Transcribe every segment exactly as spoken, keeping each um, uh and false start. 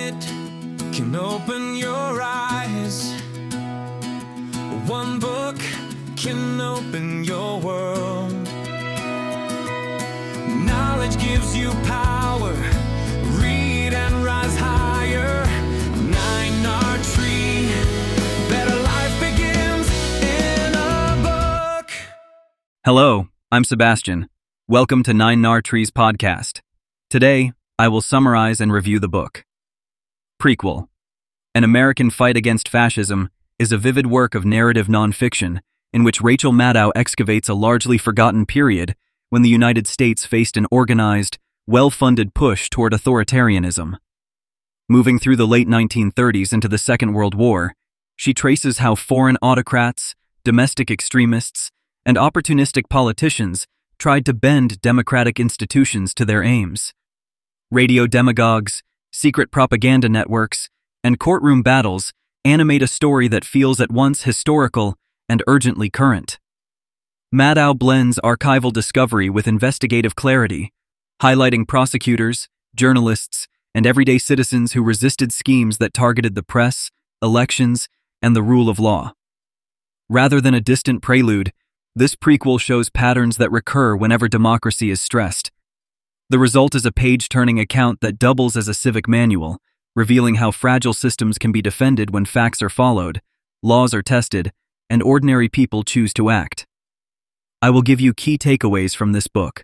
minute can open your eyes. One book can open your world. Knowledge gives you power. Read and rise higher. Nine R Tree. Better life begins in a book. Hello, I'm Sebastian. Welcome to Nine R Tree's podcast. Today, I will summarize and review the book. Prequel. An American Fight Against Fascism is a vivid work of narrative nonfiction in which Rachel Maddow excavates a largely forgotten period when the United States faced an organized, well-funded push toward authoritarianism. Moving through the late nineteen thirties into the Second World War, she traces how foreign autocrats, domestic extremists, and opportunistic politicians tried to bend democratic institutions to their aims. Radio demagogues, secret propaganda networks, and courtroom battles animate a story that feels at once historical and urgently current. Maddow blends archival discovery with investigative clarity, highlighting prosecutors, journalists, and everyday citizens who resisted schemes that targeted the press, elections, and the rule of law. Rather than a distant prelude, this prequel shows patterns that recur whenever democracy is stressed. The result is a page-turning account that doubles as a civic manual, revealing how fragile systems can be defended when facts are followed, laws are tested, and ordinary people choose to act. I will give you key takeaways from this book.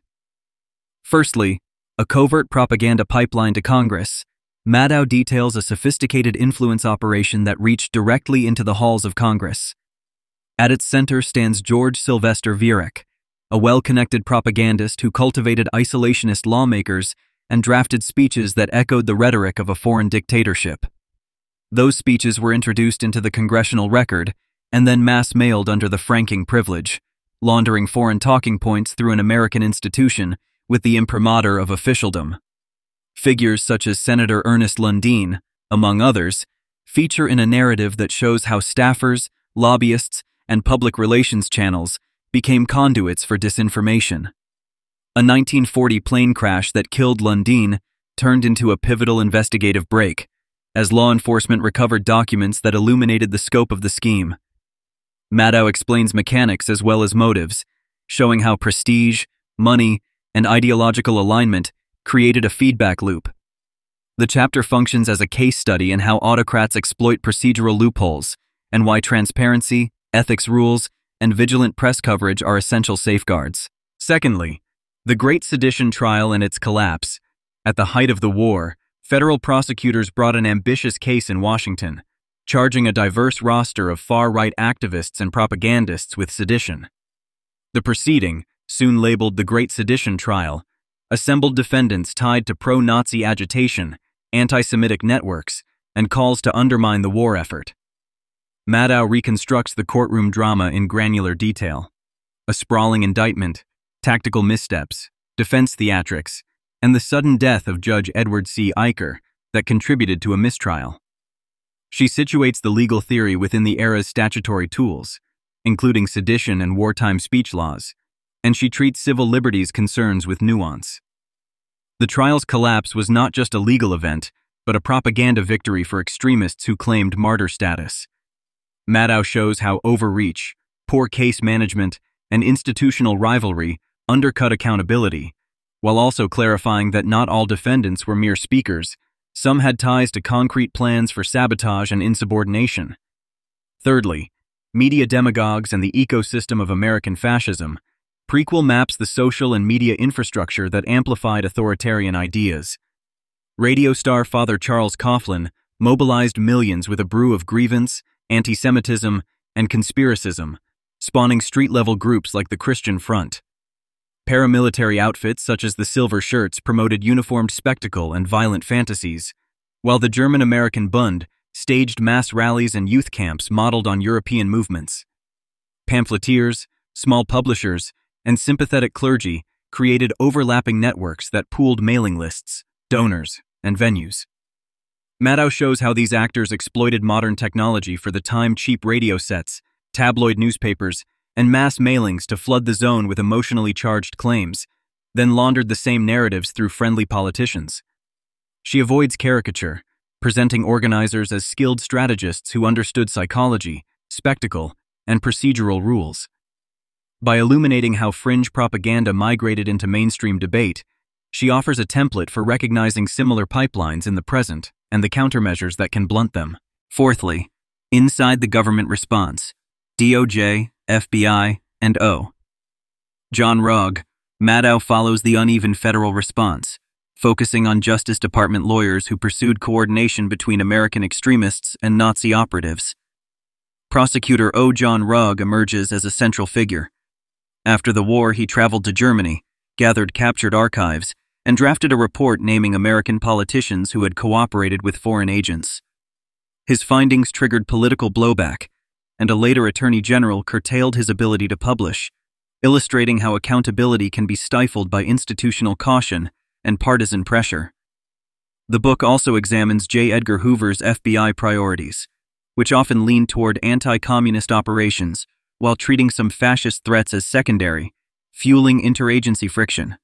Firstly, a covert propaganda pipeline to Congress. Maddow details a sophisticated influence operation that reached directly into the halls of Congress. At its center stands George Sylvester Viereck, a well-connected propagandist who cultivated isolationist lawmakers and drafted speeches that echoed the rhetoric of a foreign dictatorship. Those speeches were introduced into the congressional record and then mass-mailed under the franking privilege, laundering foreign talking points through an American institution with the imprimatur of officialdom. Figures such as Senator Ernest Lundeen, among others, feature in a narrative that shows how staffers, lobbyists, and public relations channels became conduits for disinformation. A nineteen forty plane crash that killed Lundeen turned into a pivotal investigative break, as law enforcement recovered documents that illuminated the scope of the scheme. Maddow explains mechanics as well as motives, showing how prestige, money, and ideological alignment created a feedback loop. The chapter functions as a case study in how autocrats exploit procedural loopholes and why transparency, ethics rules, and vigilant press coverage are essential safeguards. Secondly, the Great Sedition Trial and its collapse. At the height of the war, federal prosecutors brought an ambitious case in Washington, charging a diverse roster of far-right activists and propagandists with sedition. The proceeding, soon labeled the Great Sedition Trial, assembled defendants tied to pro-Nazi agitation, anti-Semitic networks, and calls to undermine the war effort. Maddow reconstructs the courtroom drama in granular detail. A sprawling indictment, tactical missteps, defense theatrics, and the sudden death of Judge Edward C. Eicher that contributed to a mistrial. She situates the legal theory within the era's statutory tools, including sedition and wartime speech laws, and she treats civil liberties concerns with nuance. The trial's collapse was not just a legal event, but a propaganda victory for extremists who claimed martyr status. Maddow shows how overreach, poor case management, and institutional rivalry undercut accountability, while also clarifying that not all defendants were mere speakers. Some had ties to concrete plans for sabotage and insubordination. Thirdly, media demagogues and the ecosystem of American fascism. Prequel maps the social and media infrastructure that amplified authoritarian ideas. Radio star Father Charles Coughlin mobilized millions with a brew of grievance, anti-Semitism, and conspiracism, spawning street-level groups like the Christian Front. Paramilitary outfits such as the Silver Shirts promoted uniformed spectacle and violent fantasies, while the German-American Bund staged mass rallies and youth camps modeled on European movements. Pamphleteers, small publishers, and sympathetic clergy created overlapping networks that pooled mailing lists, donors, and venues. Maddow shows how these actors exploited modern technology for the time-cheap radio sets, tabloid newspapers, and mass mailings to flood the zone with emotionally charged claims, then laundered the same narratives through friendly politicians. She avoids caricature, presenting organizers as skilled strategists who understood psychology, spectacle, and procedural rules. By illuminating how fringe propaganda migrated into mainstream debate, she offers a template for recognizing similar pipelines in the present and the countermeasures that can blunt them. Fourthly, inside the government response, D O J, F B I, and O. John Rugg, Maddow follows the uneven federal response, focusing on Justice Department lawyers who pursued coordination between American extremists and Nazi operatives. Prosecutor O. John Rugg emerges as a central figure. After the war, he traveled to Germany, gathered captured archives, and drafted a report naming American politicians who had cooperated with foreign agents. His findings triggered political blowback, and a later attorney general curtailed his ability to publish, illustrating how accountability can be stifled by institutional caution and partisan pressure. The book also examines J. Edgar Hoover's F B I priorities, which often leaned toward anti-communist operations while treating some fascist threats as secondary, fueling interagency friction.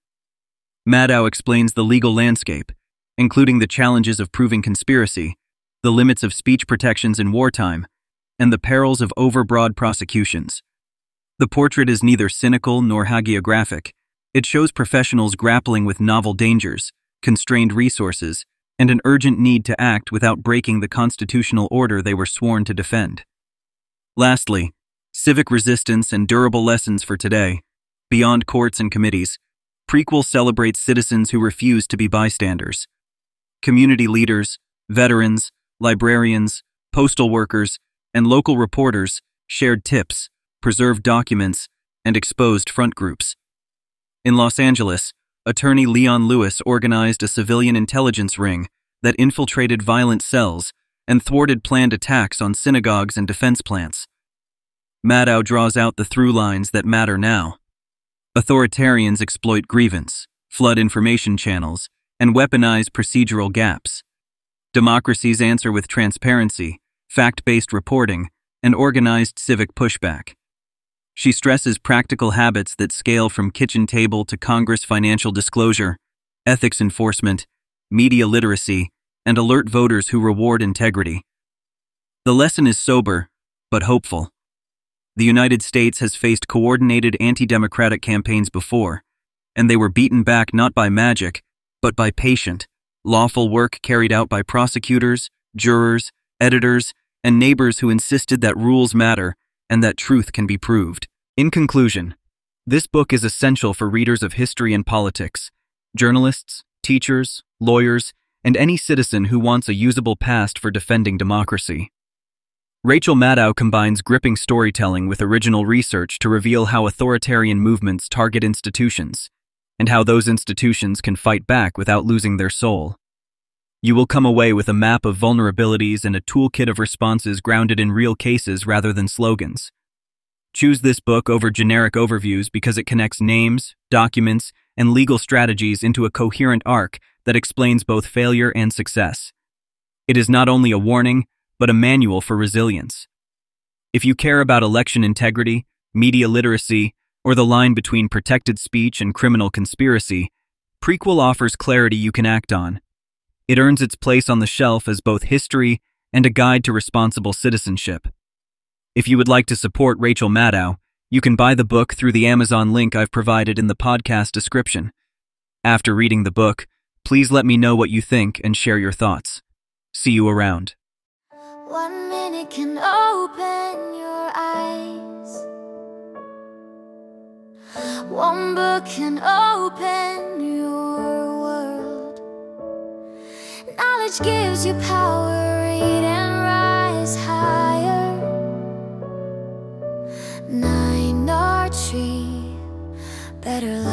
Maddow explains the legal landscape, including the challenges of proving conspiracy, the limits of speech protections in wartime, and the perils of overbroad prosecutions. The portrait is neither cynical nor hagiographic. It shows professionals grappling with novel dangers, constrained resources, and an urgent need to act without breaking the constitutional order they were sworn to defend. Lastly, civic resistance and durable lessons for today. Beyond courts and committees, Prequel celebrates citizens who refuse to be bystanders. Community leaders, veterans, librarians, postal workers, and local reporters shared tips, preserved documents, and exposed front groups. In Los Angeles, attorney Leon Lewis organized a civilian intelligence ring that infiltrated violent cells and thwarted planned attacks on synagogues and defense plants. Maddow draws out the through lines that matter now. Authoritarians exploit grievance, flood information channels, and weaponize procedural gaps. Democracies answer with transparency, fact-based reporting, and organized civic pushback. She stresses practical habits that scale from kitchen table to Congress financial disclosure, ethics enforcement, media literacy, and alert voters who reward integrity. The lesson is sober, but hopeful. The United States has faced coordinated anti-democratic campaigns before, and they were beaten back not by magic, but by patient, lawful work carried out by prosecutors, jurors, editors, and neighbors who insisted that rules matter and that truth can be proved. In conclusion, this book is essential for readers of history and politics, journalists, teachers, lawyers, and any citizen who wants a usable past for defending democracy. Rachel Maddow combines gripping storytelling with original research to reveal how authoritarian movements target institutions, and how those institutions can fight back without losing their soul. You will come away with a map of vulnerabilities and a toolkit of responses grounded in real cases rather than slogans. Choose this book over generic overviews because it connects names, documents, and legal strategies into a coherent arc that explains both failure and success. It is not only a warning, but a manual for resilience. If you care about election integrity, media literacy, or the line between protected speech and criminal conspiracy, Prequel offers clarity you can act on. It earns its place on the shelf as both history and a guide to responsible citizenship. If you would like to support Rachel Maddow, you can buy the book through the Amazon link I've provided in the podcast description. After reading the book, please let me know what you think and share your thoughts. See you around. One minute can open your eyes. One book can open your world. Knowledge gives you power, read and rise higher. Nine R Tree, better life.